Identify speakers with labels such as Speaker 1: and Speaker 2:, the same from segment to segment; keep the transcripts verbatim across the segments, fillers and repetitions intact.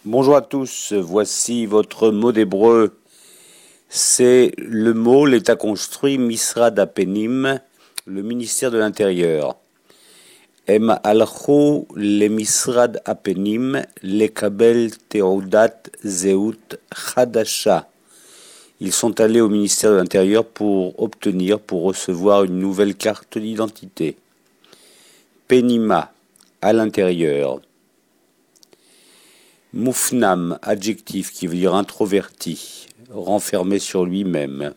Speaker 1: Bonjour à tous, voici votre mot d'hébreu. C'est le mot, l'État construit, Misrad Apenim, le ministère de l'Intérieur. Em alchou le Misrad Apenim lekabel teoudat zeut chadasha. Ils sont allés au ministère de l'Intérieur pour obtenir, pour recevoir une nouvelle carte d'identité. Penima, à l'intérieur. Moufnam, adjectif qui veut dire introverti, renfermé sur lui-même.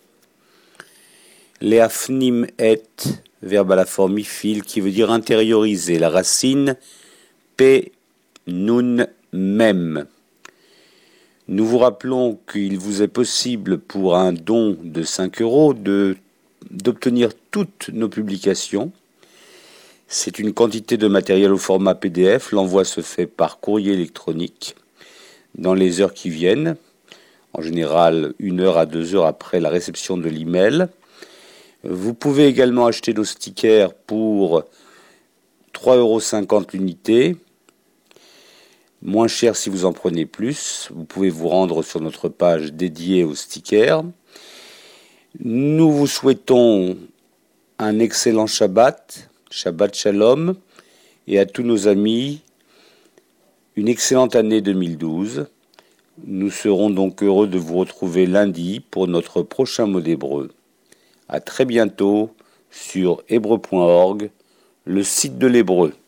Speaker 1: Leafnim et, verbe à la forme ifil, qui veut dire intérioriser. La racine pe nun mem. Nous vous rappelons qu'il vous est possible pour un don de cinq euros de, d'obtenir toutes nos publications. C'est une quantité de matériel au format P D F. L'envoi se fait par courrier électronique dans les heures qui viennent, en général une heure à deux heures après la réception de l'email. Vous pouvez également acheter nos stickers pour trois euros cinquante l'unité, moins cher si vous en prenez plus. Vous pouvez vous rendre sur notre page dédiée aux stickers. Nous vous souhaitons un excellent Shabbat, Shabbat Shalom, et à tous nos amis, une excellente année deux mille douze. Nous serons donc heureux de vous retrouver lundi pour notre prochain mot d'hébreu. À très bientôt sur hébreu point org, le site de l'hébreu.